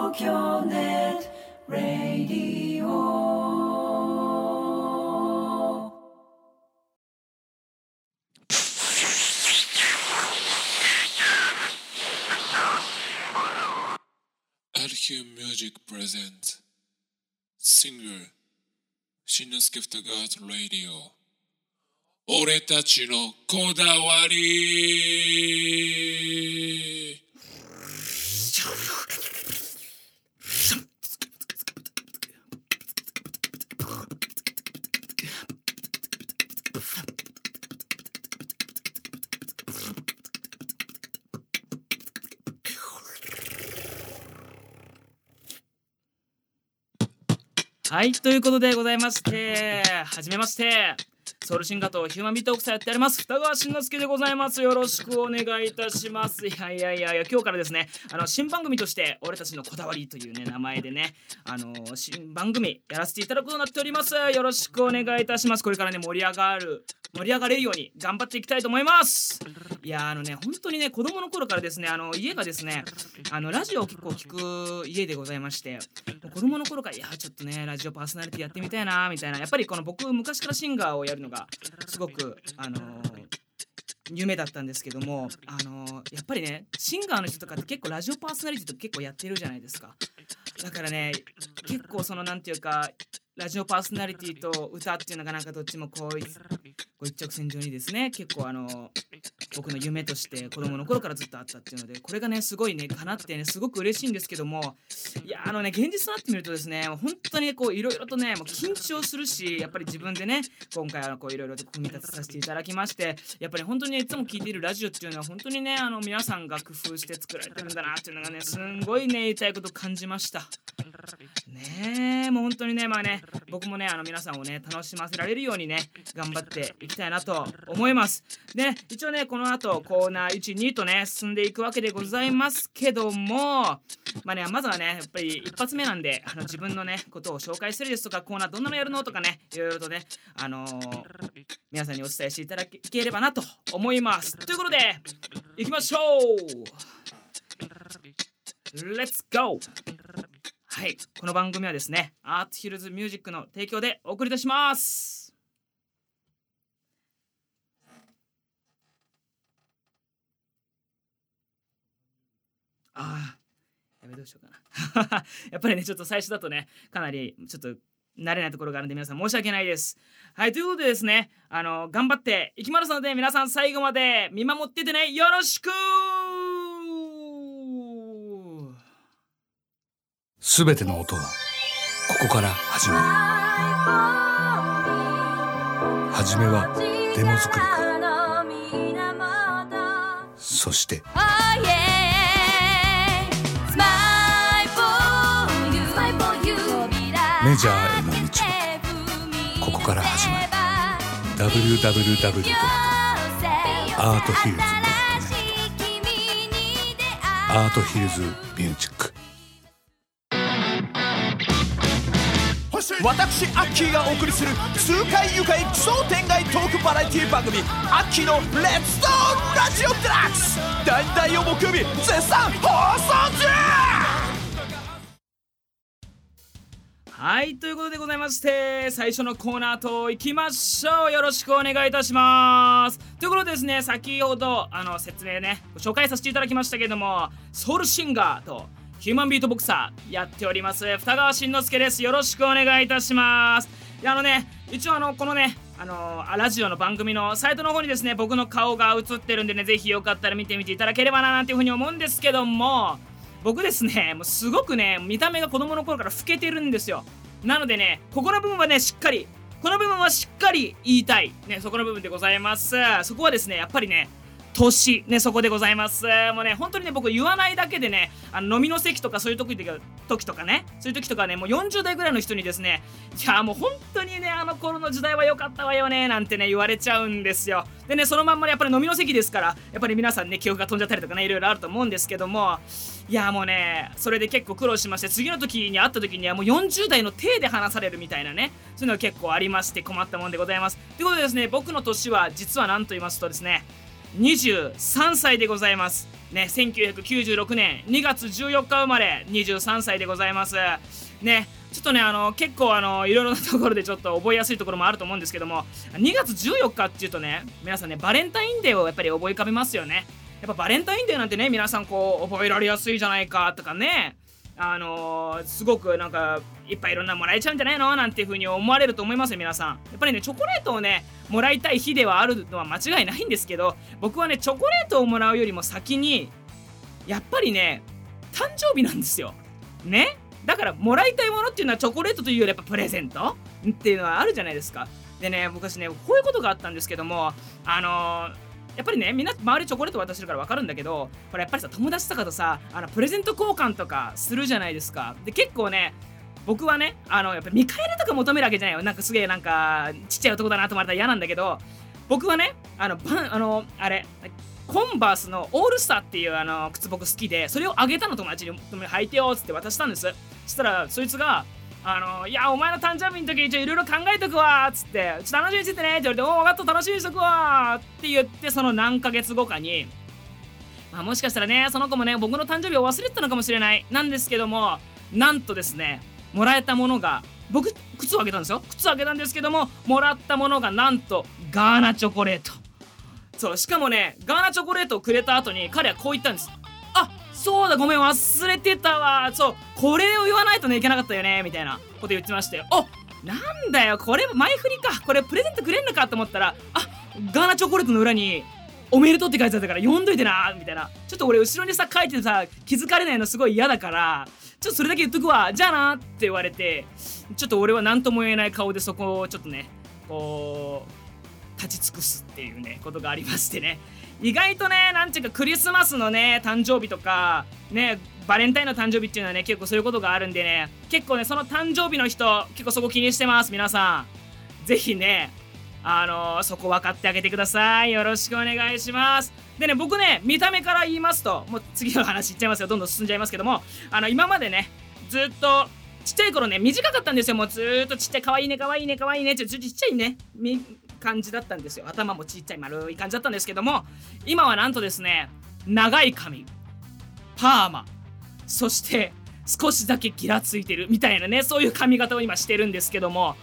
東京ネットラディオ。 アルヒューミュージックプレゼンツシングルしんのすけふたがーズラディオ、俺たちのこだわり。 はい、ということでございまして、はじめまして、ソウルシンガーとヒューマンビートボクサーやっております二川慎之介でございます。よろしくお願いいたします。いや今日からですね、新番組として俺たちのこだわりというね名前でね、新番組やらせていただくことになっております。よろしくお願いいたします。これからね盛り上がれるように頑張っていきたいと思います。いや本当にね、子供の頃からですね、家がですね、ラジオを結構聞く家でございまして、子供の頃からちょっとねラジオパーソナリティやってみたいなみたいな、やっぱりこの僕昔からシンガーをやるのがすごく夢だったんですけども、やっぱりねシンガーの人とかって結構ラジオパーソナリティとか結構やってるじゃないですか。だからね結構なんていうかラジオパーソナリティと歌っていうのがなんかどっちもこう一直線上にですね、結構僕の夢として子供の頃からずっとあったっていうので、これがねすごいね叶ってねすごく嬉しいんですけども、いや現実となってみるとですね、もう本当にこういろいろとねもう緊張するし、やっぱり自分でね今回こういろいろと組み立てさせていただきまして、やっぱり本当にいつも聞いているラジオっていうのは本当にね皆さんが工夫して作られてるんだなっていうのがねすんごいね言いたいこと感じましたね。もう本当にね僕もね皆さんをね楽しませられるようにね頑張っていきたいなと思いますね。一応ねこの後コーナー 1,2 とね進んでいくわけでございますけども、まずはねやっぱり一発目なんで自分のねことを紹介するですとか、コーナーどんなのやるのとかね、いろいろとね皆さんにお伝えしていただければなと思います。ということでいきましょう。レッツゴー。はい、この番組はですねアートヒルズミュージックの提供でお送りいたします。どうしようかなやっぱりねちょっと最初だとねかなりちょっと慣れないところがあるので皆さん申し訳ないです。はい、ということでですね頑張っていきますので、皆さん最後まで見守っててね、よろしく。 すべての音はここから始まる。はじめはデモ作りから、そしてメジャーへの道はここから始まる。 www.arthillsmusic.net アートヒルズミュージック。 私アッキーがお送りする痛快愉快奇想天外トークバラエティ番組、アッキーのレッツトークラジオデラックス、第2第4木曜日絶賛放送中。 はい、ということでございまして、最初のコーナーといきましょう。よろしくお願いいたします。ということでですね、先ほど説明ねご紹介させていただきましたけれども、ソウルシンガーとヒューマンビートボクサーやっております二川慎之介です。よろしくお願いいたします。で一応このねラジオの番組のサイトの方にですね僕の顔が映ってるんでね、ぜひよかったら見てみていただければななんていうふうに思うんですけども、僕ですねもうすごくね見た目が子供の頃から老けてるんですよ。なのでねこの部分はしっかり言いたいね、そこの部分でございます。そこはですねやっぱりね年ね、そこでございます。もうね本当にね僕言わないだけでね飲みの席とかそういう時とかね、そういう時とかねもう40代ぐらいの人にですね、いやもう本当にね頃の時代は良かったわよねなんてね言われちゃうんですよ。でねそのまんまやっぱり飲みの席ですから、やっぱり皆さんね記憶が飛んじゃったりとかねいろいろあると思うんですけども、いやもうねそれで結構苦労しまして、次の時に会った時にはもう40代の体で話されるみたいなね、そういうのが結構ありまして困ったもんでございます。ということでですね、僕の年は実は何と言いますとですね23歳でございます。 ね、1996年2月14日生まれ、23歳でございますね。ちょっとね結構いろいろなところでちょっと覚えやすいところもあると思うんですけども、2月14日っていうとね、皆さんねバレンタインデーをやっぱり思い浮かべますよね。やっぱバレンタインデーなんてね、皆さんこう覚えられやすいじゃないかとかね、すごくなんかいっぱいいろんなもらえちゃうんじゃないのなんていう風に思われると思いますよ皆さん。やっぱりねチョコレートをねもらいたい日ではあるのは間違いないんですけど、僕はねチョコレートをもらうよりも先にやっぱりね誕生日なんですよね。だからもらいたいものっていうのはチョコレートというよりやっぱプレゼントっていうのはあるじゃないですか。でね、昔ねこういうことがあったんですけども、やっぱりねみんな周りチョコレート渡してるから分かるんだけど、これやっぱりさ友達とかとさプレゼント交換とかするじゃないですか。で結構ね僕はねやっぱ見返りとか求めるわけじゃないよ。なんかすげえなんかちっちゃい男だなと思われたら嫌なんだけど、僕はねあれコンバースのオールスターっていう靴僕好きで、それをあげたの友達に履いてよっつって渡したんです。そしたらそいつがいやお前の誕生日の時にいろいろ考えとくわっつって、ちょっと楽しみにしててねって言われて、おお分かった楽しみにしとくわって言って、その何ヶ月後かにもしかしたらねその子もね僕の誕生日を忘れてたのかもしれないなんですけども、なんとですねもらえたものが、僕靴をあげたんですよ。靴をあげたんですけども、もらったものがなんとガーナチョコレート。そう、しかもねガーナチョコレートをくれた後に彼はこう言ったんです。あ、そうだごめん忘れてたわ、そうこれを言わないとねいけなかったよねみたいなこと言ってまして、おなんだよこれ前振りか、これプレゼントくれんのかと思ったら、ガーナチョコレートの裏におめでとうって書いてあったから読んどいてなみたいな。ちょっと俺後ろにさ書いてさ気づかれないのすごい嫌だから、ちょっとそれだけ言っとくわじゃあなって言われて、ちょっと俺は何とも言えない顔でそこをちょっとねこう立ち尽くすっていうねことがありましてね、意外とねなんていうかクリスマスのね誕生日とかねバレンタインの誕生日っていうのはね結構そういうことがあるんでね、結構ねその誕生日の人結構そこ気にしてます。皆さんぜひねそこ分かってあげてください。よろしくお願いします。でね僕ね見た目から言いますと、もう次の話いっちゃいますよ、どんどん進んじゃいますけども、今までねずっとちっちゃい頃ね短かったんですよ。もうずーっとちっちゃい可愛いね可愛いね可愛いねってちっちゃいね感じだったんですよ。頭もちっちゃい丸い感じだったんですけども、今はなんとですね長い髪、パーマ、そして少しだけギラついてるみたいなね、そういう髪型を今してるんですけども、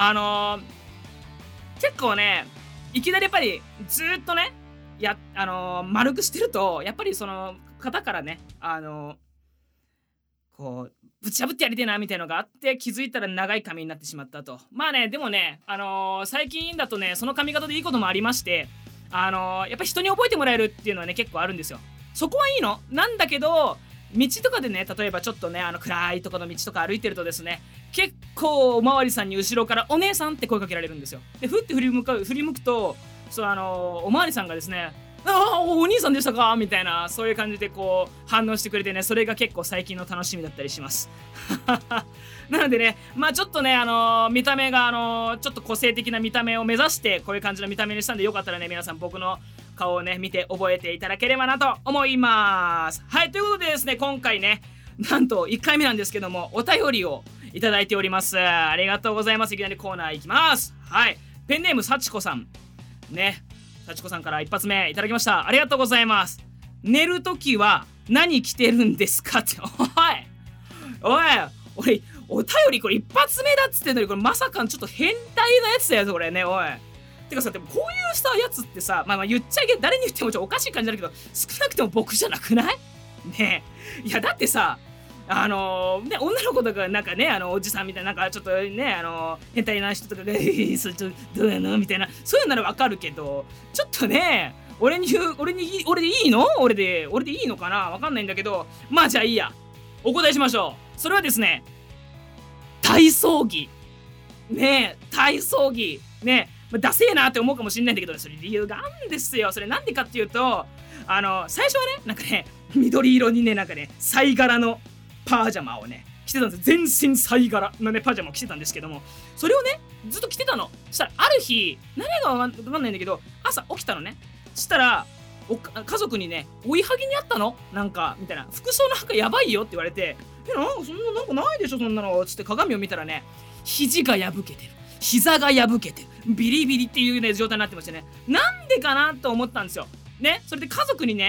結構ねいきなりやっぱりずっとね丸くしてるとやっぱりその方からねこうぶち破ってやりてえなみたいのがあって、気づいたら長い髪になってしまったと。まあねでもね最近だとねその髪型でいいこともありまして、やっぱ人に覚えてもらえるっていうのはね結構あるんですよ。そこはいいのなんだけど、道とかでね例えばちょっとね暗いところの道とか歩いてるとですね、結構おまわりさんに後ろからお姉さんって声かけられるんですよ。でふって振り向くとおまわりさんがですね、お兄さんでしたかみたいな、そういう感じでこう反応してくれてね、それが結構最近の楽しみだったりしますなのでねちょっとね見た目がちょっと個性的な見た目を目指してこういう感じの見た目にしたんで、よかったらね皆さん僕の顔をね見て覚えていただければなと思います。はい、ということでですね今回ねなんと1回目なんですけどもお便りをいただいております。ありがとうございます。いきなりコーナーいきます。はい、ペンネームさちこさんね、さちこさんから一発目いただきました。ありがとうございます。寝るときは何着てるんですかっておい俺お便りこれ一発目だっつってんのに、これまさかちょっと変態なやつだよこれね。おいてかさ、でもこういうさやつってさ言っちゃいけ誰に言ってもちょっとおかしい感じだけど、少なくとも僕じゃなくないねえ。いやだってさ女の子とかなんかねおじさんみたいななんかちょっとね変態な人とかがそれちょっとどうやのみたいな、そういうのならわかるけど、ちょっとね俺でいいの俺でいいのかなわかんないんだけど、じゃあいいや、お答えしましょう。それはですね体操着ね。体操着ね、ダセえなって思うかもしれないんだけど、それ理由があるんですよ。それなんでかっていうと最初はねなんかね緑色にねなんかね貝殻のパージャマをね着てたんです。全身貝殻のねパジャマを着てたんですけども、それをねずっと着てたの。そしたらある日何がわかんないんだけど、朝起きたのね。そしたら家族にね追いはぎにあったのなんかみたいな、服装なんかやばいよって言われて、なんかそんななんかないでしょそんなのつって鏡を見たらね、肘が破けてる、膝が破けてる、ビリビリっていうね状態になってましてね、なんでかなと思ったんですよね。それで家族にね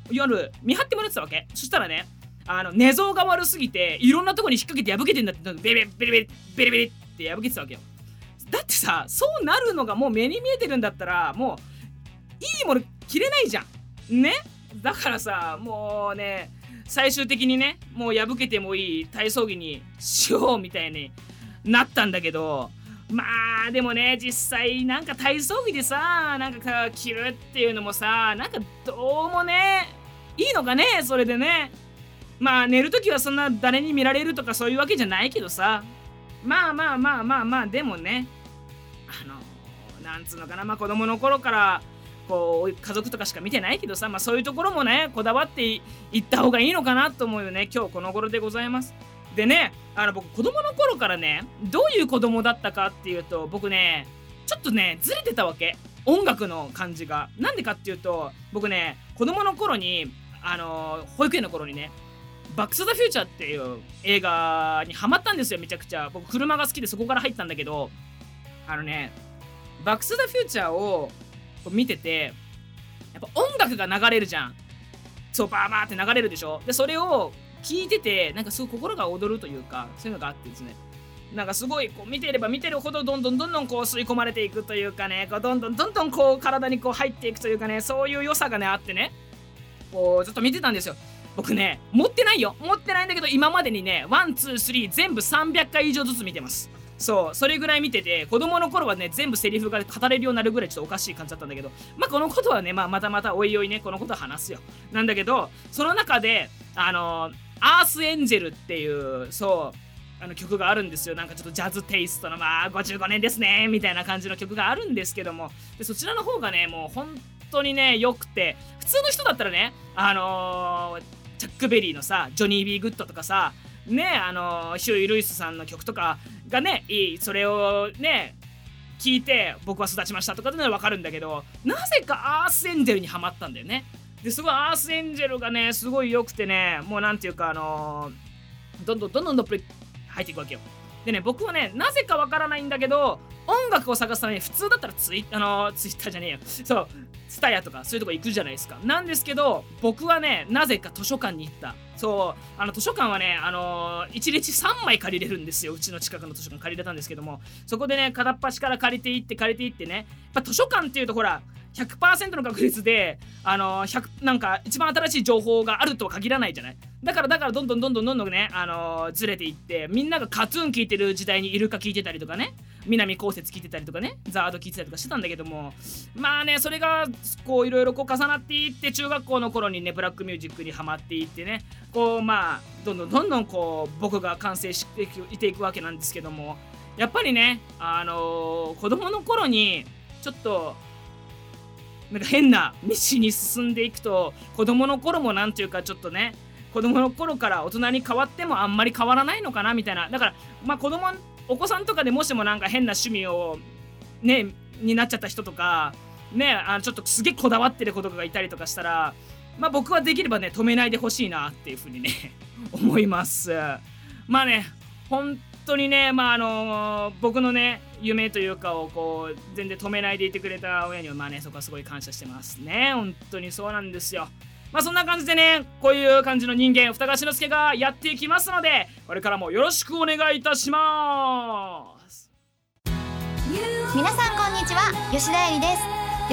夜見張ってもらってたわけ。そしたらね寝相が悪すぎていろんなとこに引っ掛けて破けてんだって、ベリベリベリベリベリって破けてたわけよ。だってさ、そうなるのがもう目に見えてるんだったらもういいもの着れないじゃんね。だからさ、もうね最終的にねもう破けてもいい体操着にしようみたいになったんだけど、まあでもね実際なんか体操着でさなんか着るっていうのもさなんかどうもねいいのかね。それでねまあ寝るときはそんな誰に見られるとかそういうわけじゃないけどさ、まあでもねなんつうのかな、まあ子供の頃からこう家族とかしか見てないけどさ、まあそういうところもねこだわっていった方がいいのかなと思うよね、今日この頃でございます。でね僕子供の頃からねどういう子供だったかっていうと、僕ねちょっとねずれてたわけ、音楽の感じが。なんでかっていうと僕ね子供の頃に保育園の頃にねバックスザフューチャーっていう映画にハマったんですよ、めちゃくちゃ。僕車が好きでそこから入ったんだけど、バックスザフューチャーを見ててやっぱ音楽が流れるじゃん。そうバーバーって流れるでしょ。でそれを聞いててなんかすごい心が躍るというか、そういうのがあってですね、なんかすごいこう見てれば見てるほどどんどんこう吸い込まれていくというかね、こうどんどんこう体にこう入っていくというかね、そういう良さがねあってね、こうずっと見てたんですよ。僕ね持ってないんだけど今までにね1、2、3全部300回以上ずつ見てます。そうそれぐらい見てて、子供の頃はね全部セリフが語れるようになるぐらいちょっとおかしい感じだったんだけど、まあこのことはね、またおいおいねこのことは話すよ。なんだけどその中でアースエンジェルっていう曲があるんですよ。なんかちょっとジャズテイストのまあ55年ですねみたいな感じの曲があるんですけども、でそちらの方がねもう本当にね良くて、普通の人だったらねチャックベリーのさジョニー・ビー・グッドとかさねヒューイ・ルイスさんの曲とかがねそれをね聞いて僕は育ちましたとかってのは分かるんだけど、なぜかアースエンジェルにハマったんだよね。ですごいアースエンジェルがねすごい良くてね、もうなんていうかどんどんどっぷり入っていくわけよ。でね僕はねなぜかわからないんだけど音楽を探すために普通だったらツイッターじゃねえよ、そうツタヤとかそういうとこ行くじゃないですか。なんですけど僕はねなぜか図書館に行った。そう図書館はね1日3枚借りれるんですよ。うちの近くの図書館借りれたんですけども、そこでね片っ端から借りていってね、やっぱ図書館っていうとほら100% の確率でなんか一番新しい情報があるとは限らないじゃない。だからどんどんねずれていって、みんながカトゥーン聞いてる時代にイルカ聞いてたりとかね、南こうせつ聞いてたりとかね、ザード聞いてたりとかしてたんだけども、まあねそれがこういろいろこう重なっていって、中学校の頃にねブラックミュージックにハマっていってね、こうまあどんどんこう僕が完成していくわけなんですけども、やっぱりね子供の頃にちょっとなんか変な道に進んでいくと、子供の頃もなんていうかちょっとね子供の頃から大人に変わってもあんまり変わらないのかなみたいな。だからまあお子さんとかでもしもなんか変な趣味をねになっちゃった人とかねちょっとすげえこだわってる子とかがいたりとかしたら、まあ僕はできればね止めないでほしいなっていうふうにね思います。まあね本当にね僕のね夢というかをこう全然止めないでいてくれた親にはまあねそこはすごい感謝してますね。本当にそうなんですよ。まあそんな感じでねこういう感じの人間二川志の輔がやっていきますので、これからもよろしくお願いいたします。 皆さんこんにちは、吉田絵里です。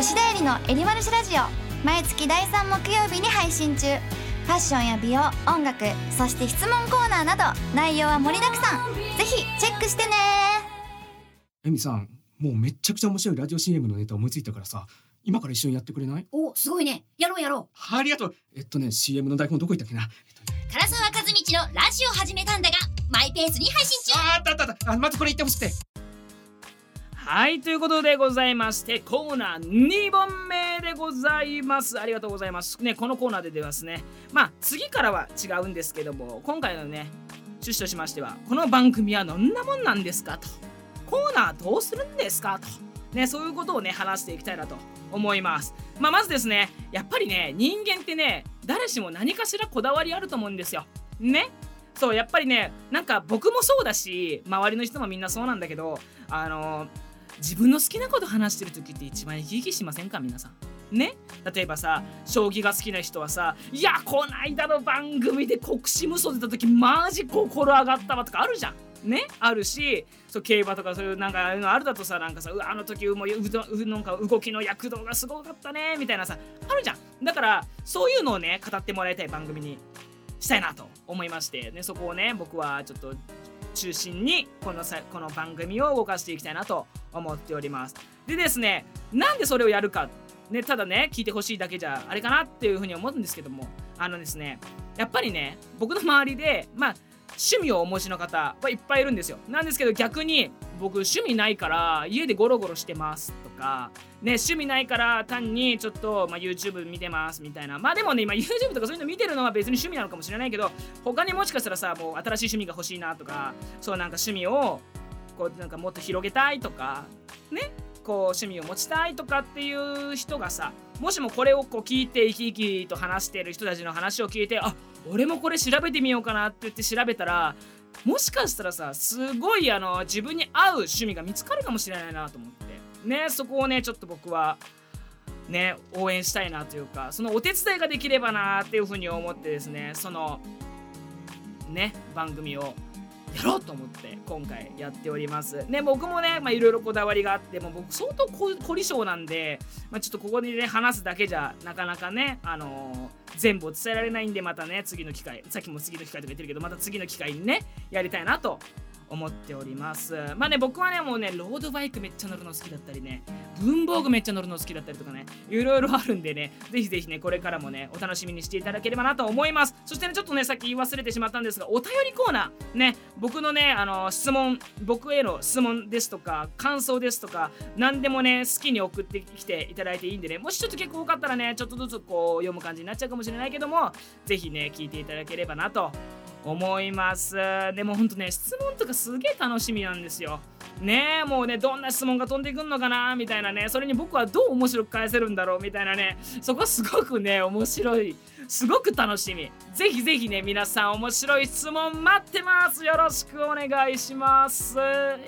吉田絵里のエリマルシラジオ、毎月第3木曜日に配信中。ファッションや美容、音楽、そして質問コーナーなど内容は盛りだくさん。ぜひチェックしてね。 エミさん、もうめっちゃくちゃ面白いラジオ CM のネタ思いついたからさ、今から一緒にやってくれない？ お、すごいね。やろう。 ありがとう。CM の台本どこ行ったっけな。 唐沢和道のラジオ始めたんだがマイペースに配信中。 あったまずこれ言ってほしくて。 はい、ということでございましてコーナー2本目でございます。ありがとうございますね。このコーナーでですね、まあ次からは違うんですけども、今回のね趣旨としましては、この番組はどんなもんなんですかと、コーナーどうするんですかとね、そういうことをね話していきたいなと思います。まずですね、やっぱりね人間ってね誰しも何かしらこだわりあると思うんですよね。そうやっぱりね、なんか僕もそうだし周りの人もみんなそうなんだけど、自分の好きなこと話してる時って一番生き生きしませんか皆さんね、例えばさ将棋が好きな人はさ、いやこないだの番組で国士無双出た時マジ心上がったわとかあるじゃんね、あるし、そう競馬とかそういうなんかあるだとさ、なんかさあの時もなんか動きの躍動がすごかったねみたいなさあるじゃん。だからそういうのをね語ってもらいたい番組にしたいなと思いましてね、そこをね僕はちょっと中心にこの番組を動かしていきたいなと思っております。でですね、なんでそれをやるかね、ただね聞いてほしいだけじゃあれかなっていうふうに思うんですけども、ですねやっぱりね僕の周りで趣味をお持ちの方はいっぱいいるんですよ。なんですけど逆に僕趣味ないから家でゴロゴロしてますとかね、趣味ないから単にちょっと、YouTube 見てますみたいな。でもね今 YouTube とかそういうの見てるのは別に趣味なのかもしれないけど、他にもしかしたらさもう新しい趣味が欲しいなとか、そうなんか趣味をこうなんかもっと広げたいとかね、こう趣味を持ちたいとかっていう人がさ、もしもこれをこう聞いて生き生きと話している人たちの話を聞いて、あ、俺もこれ調べてみようかなって言って調べたら、もしかしたらさすごい自分に合う趣味が見つかるかもしれないなと思ってね、そこをねちょっと僕はね応援したいなというか、そのお手伝いができればなっていうふうに思ってですね、そのね番組をやろうと思って今回やっておりますね。僕もねいろいろこだわりがあって、もう僕相当凝り性なんで、ちょっとここでね話すだけじゃなかなかね全部を伝えられないんで、またね次の機会、さっきも次の機会とか言ってるけど、また次の機会にねやりたいなと思っております。僕はねもうねロードバイクめっちゃ乗るの好きだったりね、文房具めっちゃ乗るの好きだったりとかね、いろいろあるんでね、ぜひぜひねこれからもねお楽しみにしていただければなと思います。そしてねちょっとねさっき言い忘れてしまったんですが、お便りコーナーね、僕のね質問、僕への質問ですとか感想ですとか何でもね好きに送ってきていただいていいんでね、もしちょっと結構多かったらねちょっとずつこう読む感じになっちゃうかもしれないけども、ぜひね聞いていただければなと思います。でもほんとね質問とかすげえ楽しみなんですよね。もうねどんな質問が飛んでくんのかなみたいなね、それに僕はどう面白く返せるんだろうみたいなね、そこはすごくね面白い、すごく楽しみ。ぜひぜひね皆さん面白い質問待ってます。よろしくお願いします。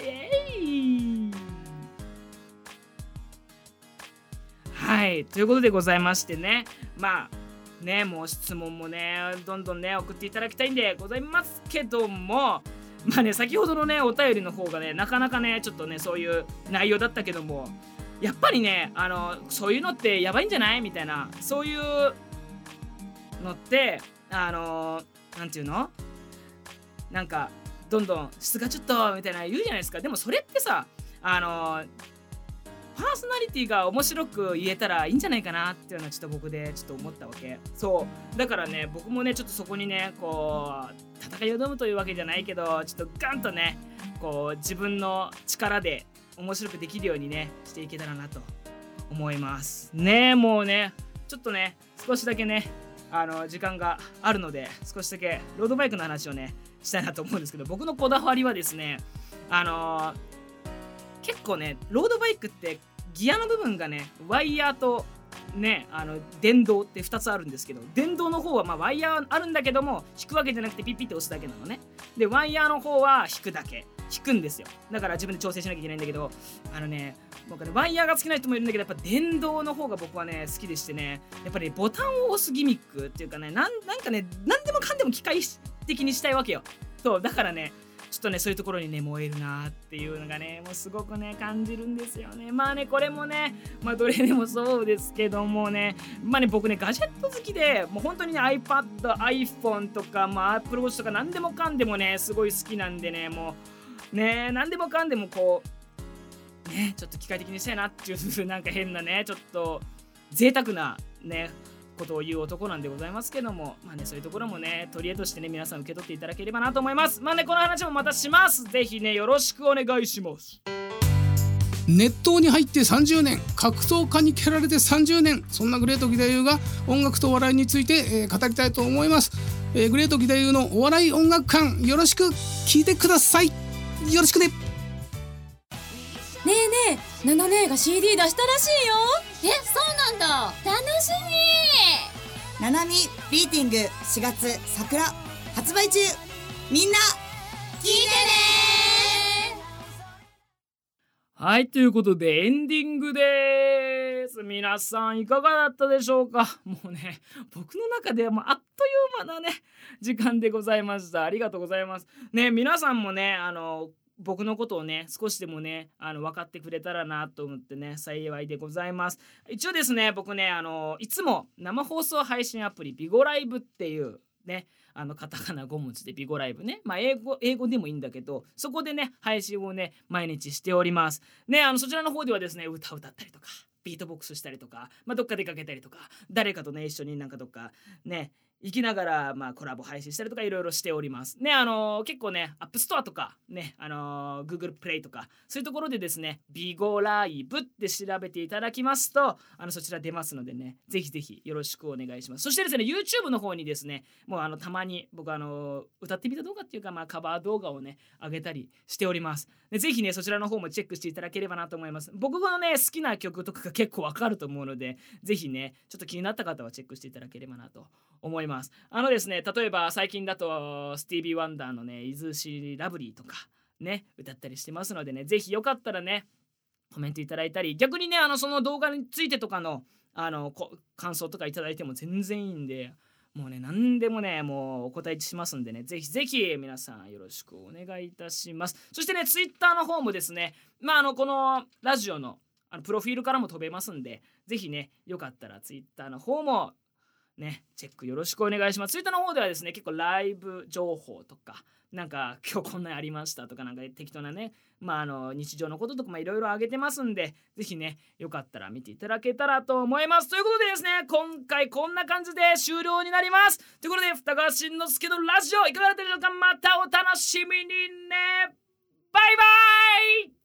はい、ということでございましてね、ねもう質問もねどんどんね送っていただきたいんでございますけども、先ほどのねお便りの方がねなかなかねちょっとねそういう内容だったけども、やっぱりねそういうのってやばいんじゃないみたいな、そういうのってなんていうの、なんかどんどん質がちょっとみたいな言うじゃないですか。でもそれってさパーソナリティが面白く言えたらいいんじゃないかなっていうのはちょっと僕でちょっと思ったわけ。そうだからね僕もねちょっとそこにねこう戦いを挑むというわけじゃないけど、ちょっとガンとねこう自分の力で面白くできるようにねしていけたらなと思いますね。もうねちょっとね少しだけね時間があるので少しだけロードバイクの話をねしたいなと思うんですけど、僕のこだわりはですね結構ねロードバイクってギアの部分がねワイヤーとね電動って2つあるんですけど、電動の方はワイヤーあるんだけども引くわけじゃなくてピッピッて押すだけなのね。でワイヤーの方は引くだけ、引くんですよ。だから自分で調整しなきゃいけないんだけど、僕ねワイヤーが好きな人もいるんだけど、やっぱ電動の方が僕はね好きでしてね、やっぱりボタンを押すギミックっていうかね、なんかね何でもかんでも機械的にしたいわけよ。そうだからねちょっとねそういうところにね燃えるなっていうのがねもうすごくね感じるんですよね。これもねどれでもそうですけどもね僕ねガジェット好きで、もう本当にね iPad、iPhone とかApple Watch とか何でもかんでもねすごい好きなんでね、もうね何でもかんでもこうねちょっと機械的にしたいなっていうなんか変なねちょっと贅沢なねことを言う男なんでございますけども、そういうところもね取り柄としてね皆さん受け取っていただければなと思います。この話もまたします。ぜひねよろしくお願いします。 熱湯に入って30年、格闘家に蹴られて30年、そんなグレート義太夫が音楽と笑いについて、語りたいと思います。グレート義太夫のお笑い音楽館、よろしく聞いてください。よろしくね。 ねえねえ、ナナ姉が CD 出したらしいよ。 そうなんだ、楽しみ。 ナナミビーティング4月桜発売中、みんな聞いてね。 はい、ということでエンディングです。皆さんいかがだったでしょうか。もうね、僕の中ではもうあっという間なね時間でございました。ありがとうございますね。皆さんもね僕のことをね少しでもね分かってくれたらなと思ってね幸いでございます。一応ですね、僕ねいつも生放送配信アプリビゴライブっていうねカタカナ5文字でビゴライブね、英語でもいいんだけど、そこでね配信をね毎日しておりますね。そちらの方ではですね、歌を歌ったりとかビートボックスしたりとか、どっか出かけたりとか、誰かとね一緒になんかどっかね行きながらコラボ配信したりとかいろいろしておりますね。結構ねアップストアとかねGoogle プレイとかそういうところでですねビゴライブって調べていただきますとそちら出ますのでね、ぜひぜひよろしくお願いします。そしてですね YouTube の方にですねもうたまに僕歌ってみた動画っていうかカバー動画をね上げたりしておりますで、ぜひねそちらの方もチェックしていただければなと思います。僕のね好きな曲とかが結構わかると思うので、ぜひねちょっと気になった方はチェックしていただければなと思います。ですね、例えば最近だとスティービー・ワンダーのねイズ・シー・ラブリーとかね歌ったりしてますのでね、ぜひよかったらねコメントいただいたり、逆にねその動画についてとかの感想とかいただいても全然いいんで、もうね何でもねもうお答えしますんでね、ぜひぜひ皆さんよろしくお願いいたします。そしてね Twitter の方もですねこのラジオのプロフィールからも飛べますんで、ぜひねよかったら Twitter の方もねチェックよろしくお願いします。ツイッターの方ではですね結構ライブ情報とかなんか今日こんなありましたとかなんか適当なね日常のこととかいろいろ上げてますんで、ぜひねよかったら見ていただけたらと思います。ということでですね、今回こんな感じで終了になります。ということで二川慎之介のラジオいかがだったでしょうか。またお楽しみにね。バイバイ。